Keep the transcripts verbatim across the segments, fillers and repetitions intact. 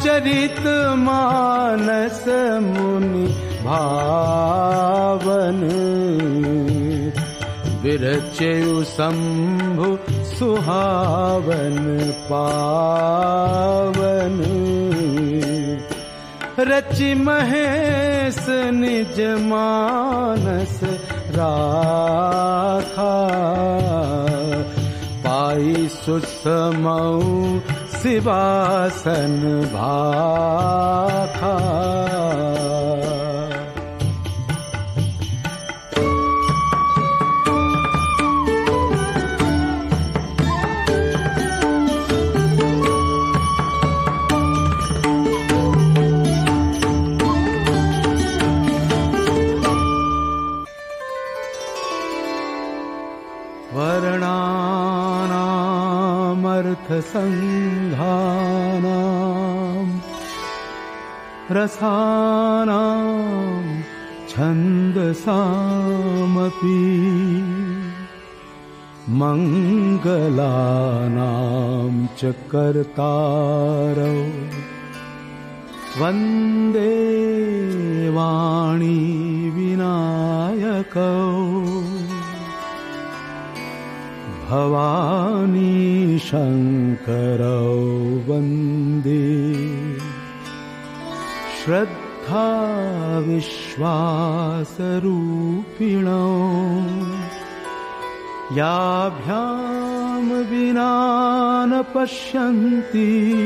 रामचरित मानस मुनि भावन, विरचयु शंभु सुहावन पावन। रचि महेश निज मानस राखा, पाई सुसमौ सिवासन भाखा। संधानां रसानां छन्दसामपि, मङ्गलानां च कर्तारौ वन्दे वाणी विनायकौ। भवानी शंकरौ वन्दे श्रद्धा विश्वासरूपिणौ। याभ्यां विना न पश्यन्ति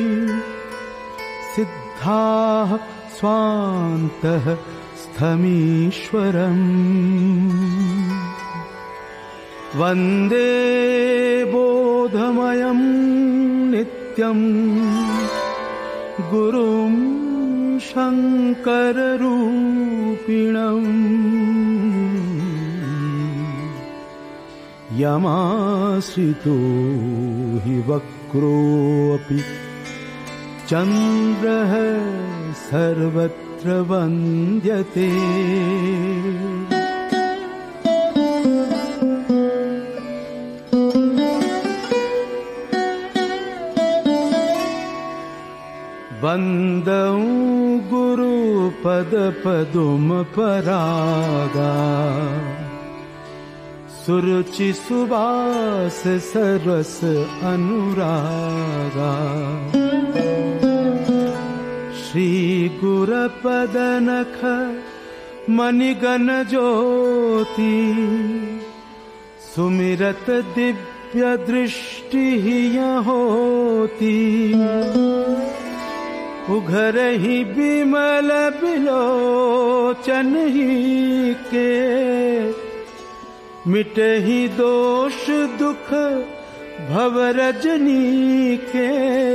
सिद्धाः स्वान्तः स्थमीश्वरम्। वन्दे बोधमयं नित्यं गुरुं शङ्कररूपिणम्। यमाश्रितो हि वक्रोऽपि चन्द्रः सर्वत्र वन्द्यते। वन्दं गुरुपद पदुम परागा, सुरुचि सुवास सरस अनुरागा। श्री गुरुपद नख मणिगण ज्योति, सुमिरत दिव्य दृष्टि होती। उघरहि बिमल बिलोचन ही के, मिटहि दोष दुख भव रजनी के।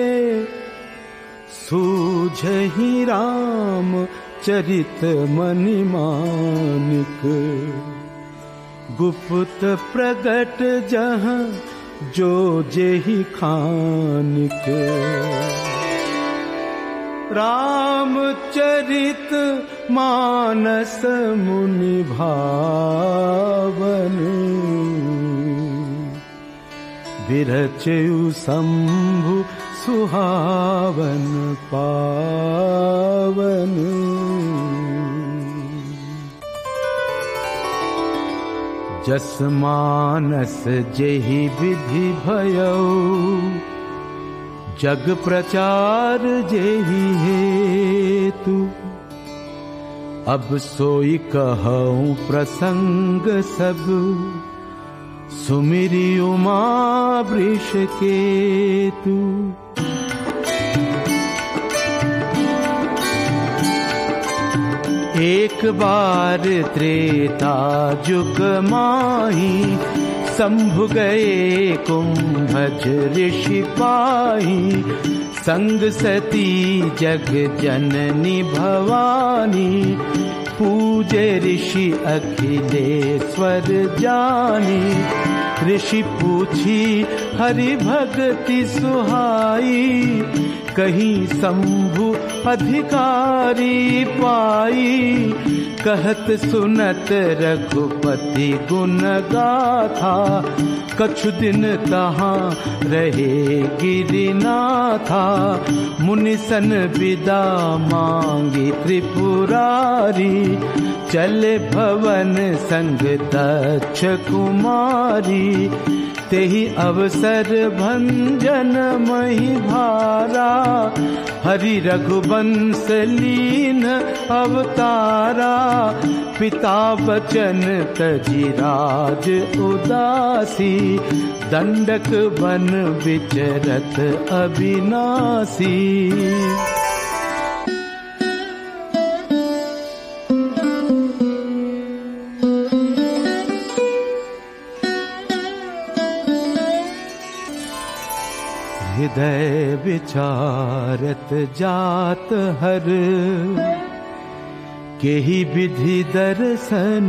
सूझहि राम चरित मनि मानिक, गुप्त प्रगट जहाँ जो जेहि खानिक। रामचरित मानस मुनि भावन, विरचयु शंभु सुहावन पावन। जस मानस जेहि विधि भयौ, जग प्रचार जेहि हेतु। अब सोई कहूँ प्रसंग सब, सुमिरि उमा वृषकेतु। एक बार त्रेता जुग माही, शंभु गए कुंभज ऋषि पाही। संग सती जग जननी भवानी, पूजे ऋषि अखिलेश्वर जानी। ऋषि पूछी हरि भक्ति सुहाई, कहीं शंभु अधिकारी पाई। कहत सुनत रघुपति गुण गाथा, कछु दिन तहाँ रहे गिरिनाथा, मुनिसन विदा मांगी त्रिपुरारी, चले भवन संग दक्ष कुमारी, तेहि अवसर भंजन मही भारा, हरि रघुवंश लीन अवतारा, पिता वचन तजि राज उदासी, दंडक बन विचरत अविनाशी। हृदय विचारत जात हर, केहि विधि दर्शन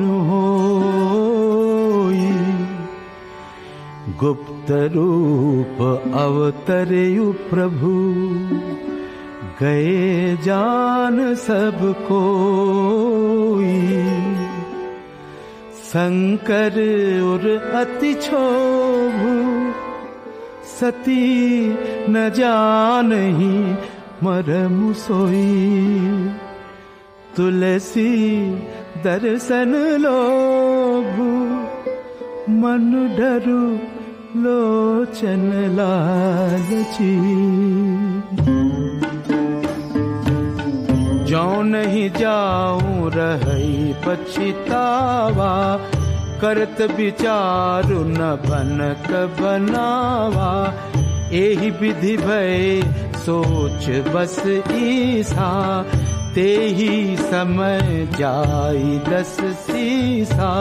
होई, गुप्त रूप अवतरयु प्रभु, गए जान सब कोई। शंकर उर अति क्षोभ, सती न जानहि मरम सोई, तुलसी दर्शन लोभ, मन डरु लोचन लालची। जो नहीं जाऊं रही पछितावा, करत विचारु न बनक बनावा, एहि विधि भय सोच बस ईसा, तेहि समय जाई दस सीसा।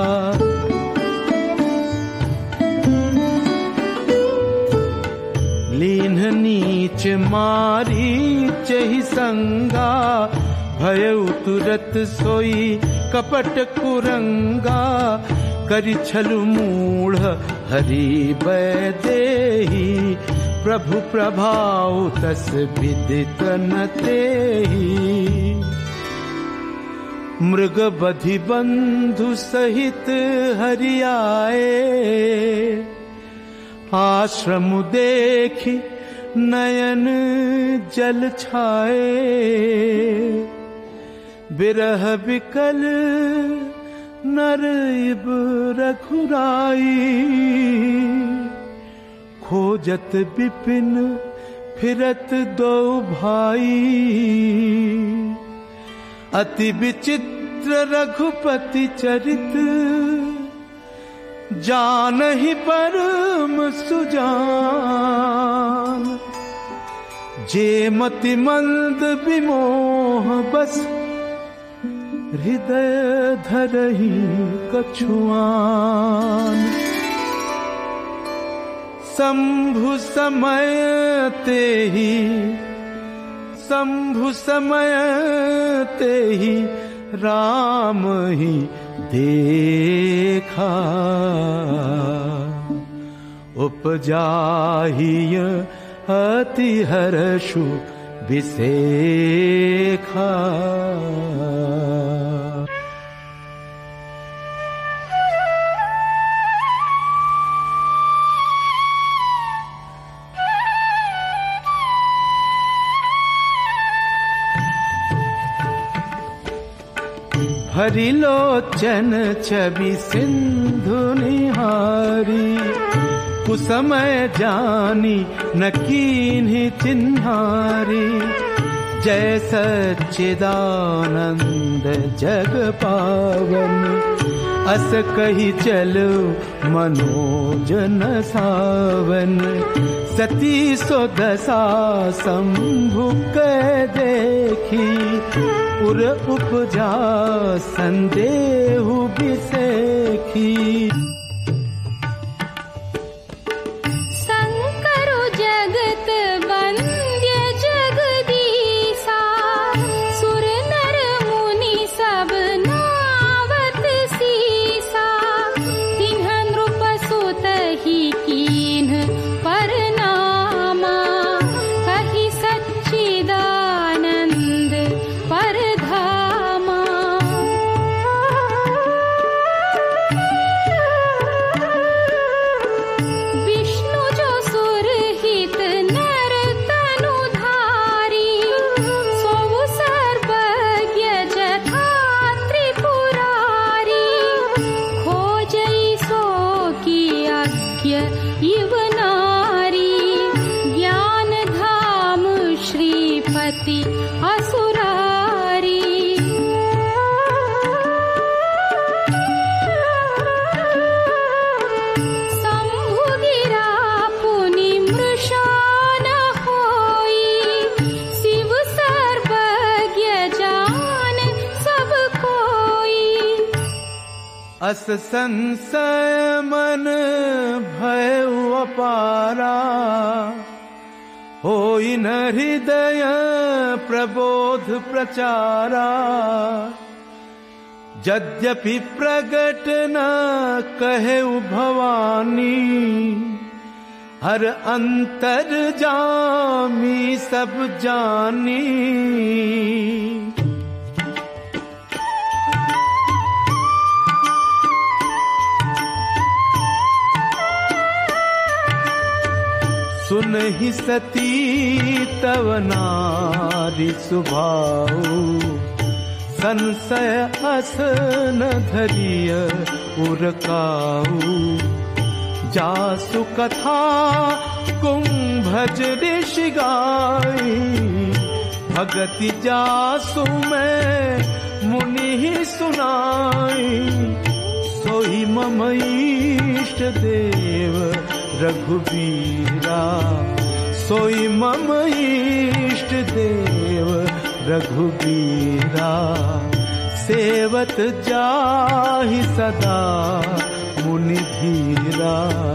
लीन नीच मारीच ही संगा, भयउ तुरत सोई कपट कुरंगा, करि छलु मूढ़ हरि भय देहि, प्रभु प्रभाव तस विदित न तेहि। मृग बधि बंधु सहित हरि आए, आश्रम देखि नयन जल छाए, बिरह विकल नर इब रघुराई, खोजत विपिन फिरत दो भाई, अति विचित्र रघुपति चरित, जानहि परम सुजान। जे मति मंद विमोह बस, हृदय धरहि कछुआन। शंभु समय तेहि, शंभु समय तेहि, राम ही देखा। उपजाहि अति हर्षु विसेखा। हरि लोचन छवि सिंधु निहारी, कुसमय जानी न कीन्हि चिन्हारी। जय सच्चिदानंद जग पावन, अस कहि चलो मनोजन सावन। सती सो दशा शंभु कै देखी, उर उपजा संदेहु बिसेखी। शंकरु जगत वंद्य जगदीसा, सुर नर मुनि सब नावत सीसा। तिन्ह नृप सुतहि कीन्ह परनामा, कहि सच्चिदानंद परधामा। अस संशय मन भय अपारा, होई न हृदय प्रबोध प्रचारा। यद्यपि प्रगट न कहे भवानी, हर अंतर जामी सब जानी। सुनहि सती तव नारी सुभाऊ, संशय अस न धरिय उरकाऊ। जासु कथा कुंभज ऋषि गाई, भगति जासु मैं मुनि ही सुनाई। सोई मम इष्ट देव रघुबीरा, सोई मम इष्ट देव रघुबीरा। सेवत जाहि सदा मुनि धीरा।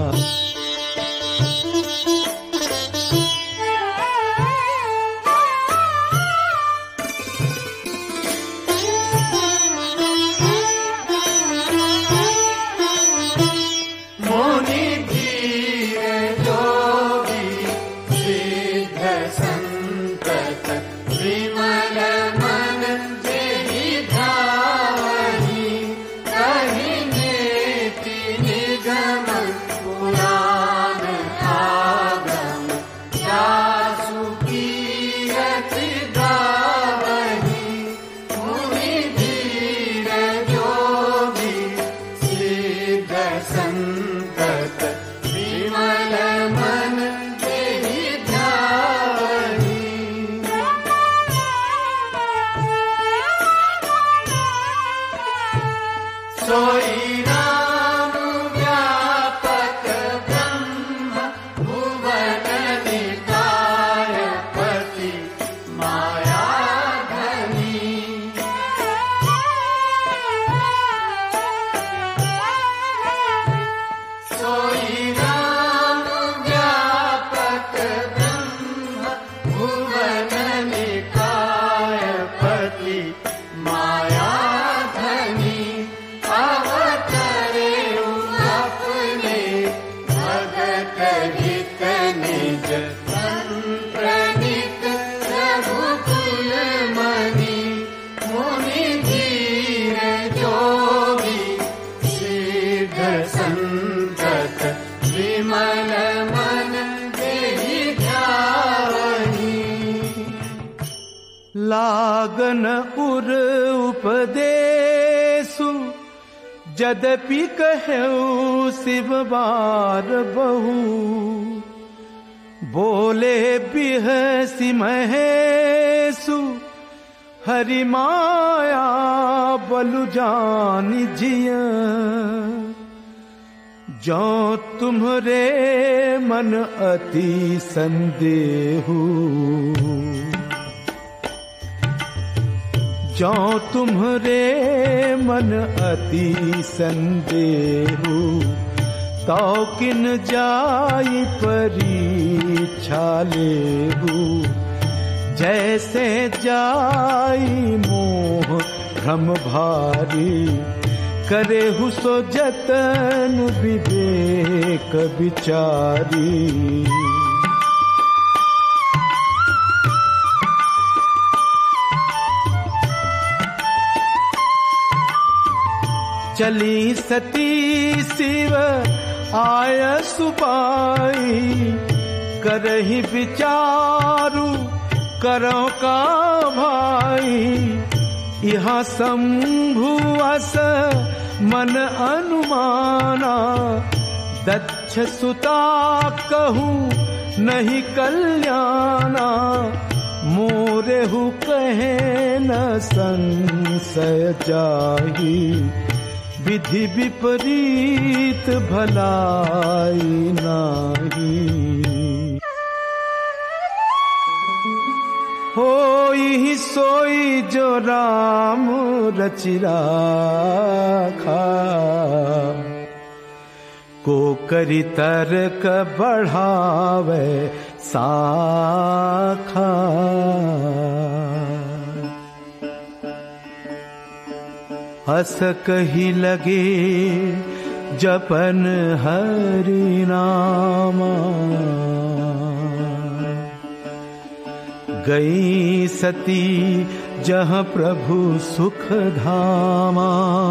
लागन उर उपदेशु, यद्यपि कहऊ शिव बार बहु। बोले बिहसी महेशु, हरि माया बलु जानि जिया। जो तुम्हरे मन अति संदेहु, जो तुम्हरे मन अति संदेहु। तो किन जाई परीक्षा लेहु, जैसे जाई मोह भ्रम भारी। करेहु सो जतन विवेक विचारी। चली सती शिव आय सुपाई, करहि विचारु करो का भाई। यहाँ शंभु अस मन अनुमाना, दक्ष सुता कहूँ नहीं कल्याणा। मोरेहु कहे न संशय जाही, विधि विपरीत भलाई नाही। होई सोई जो राम रचि राखा, को करी तर्क बढ़ावे साखा। हस कही लगे जपन हरि नामा, गई सती जहाँ प्रभु सुख धामा।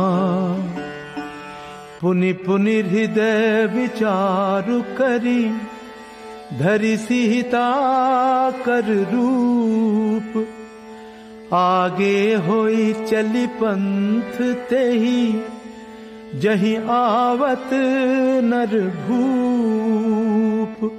पुनि पुनि हृदय विचारु करी, धरि सीता कर रूप। आगे होई चली पंथ तेहि, जहीं आवत नर भूप।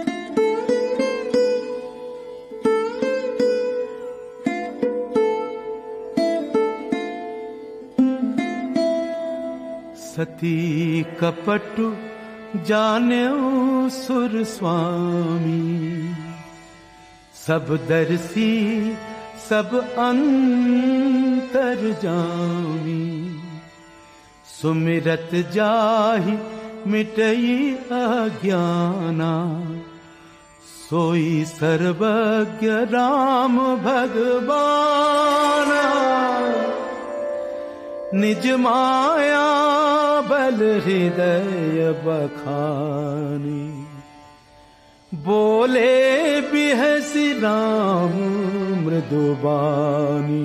सती कपटु जान्यो सुर स्वामी, सब दर्शी सब अंतर जामी। सुमिरत जाहि मिटई अज्ञाना, सोई सर्वज्ञ राम भगवाना। निज माया बल हृदय बखानी, बोले बिहसी राम मृदुबानी।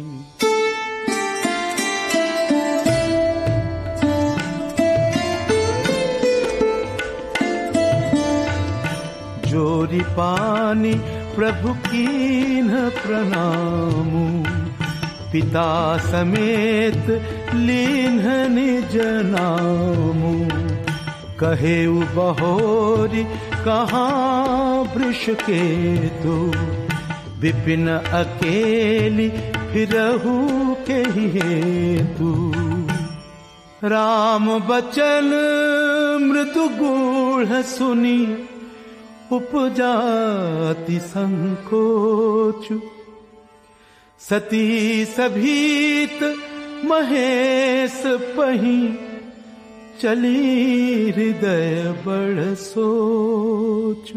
जोरी पानी प्रभु कीन्ह प्रणामु, पिता समेत लीन्ह निज नामु। कहे बहोरी कहाँ वृष केतु, विपिन अकेली फिरहु के हेतु। राम बचन मृदु गूढ़ सुनी, उपजाति संकोच। सती सभीत महेश पही, चली हृदय बड़ सोच।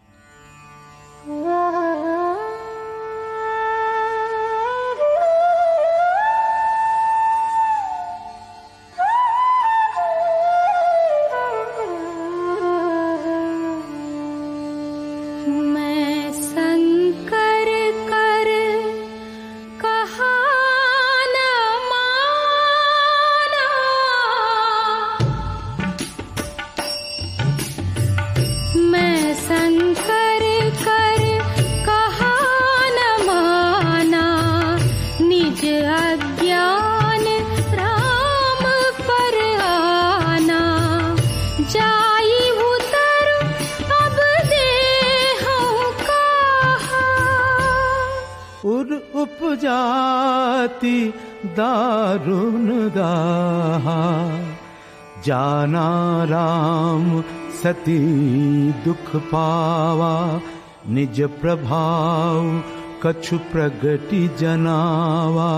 उपजाति दारुण दाहा, जाना राम सती दुख पावा। निज प्रभाव कछु प्रगति जनावा।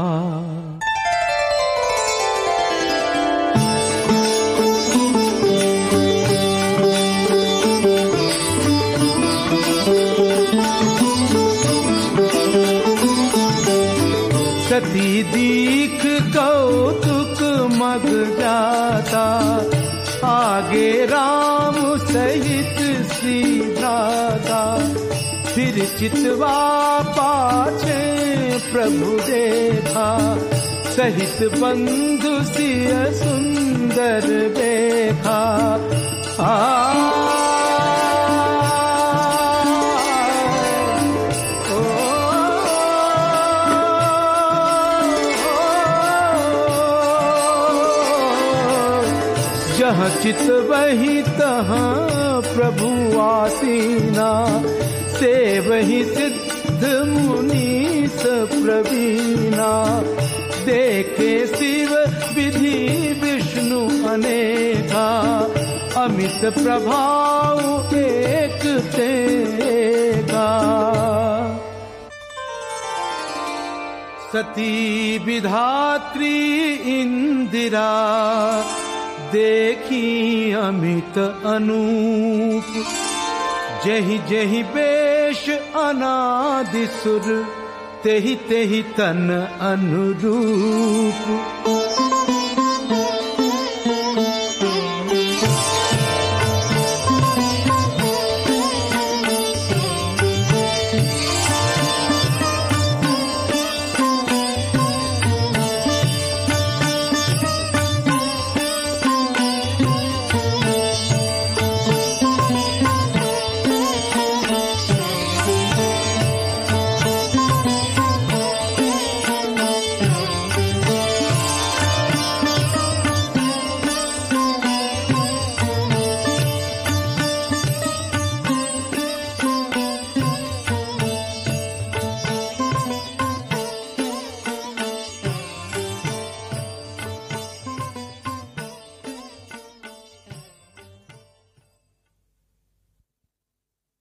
सती दीख कौतुक मग जाता, आगे राम सहित सीधाता। फिर चितवा पाछे प्रभु देखा, सहित बंधु सिय सुंदर देखा। आ जहाँ चित वही तहाँ प्रभु आसीना, से वही सिद्ध मुनीस प्रवीणा। देखे शिव विधि विष्णु अनेका, अमित प्रभाव एक तेगा। सती विधात्री इंदिरा, देखी अमित अनूप, जहि जहि बेश अनादि सुर, तेहि तेहि तन अनुरूप।